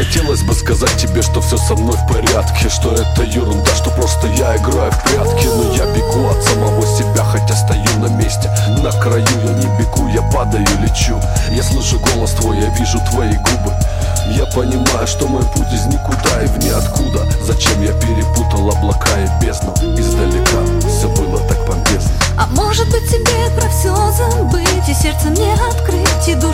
Хотелось бы сказать тебе, что все со мной в порядке, что это ерунда, что просто я играю в прятки. Но я бегу от самого себя, хотя стою на месте. На краю я не бегу, я падаю, лечу. Я слышу голос твой, я вижу твои губы. Я понимаю, что мой путь из никуда и в ниоткуда. Зачем я перепутал облака и бездну? Издалека все было так помпезно. А может быть тебе про все забыть и сердце мне открыть, и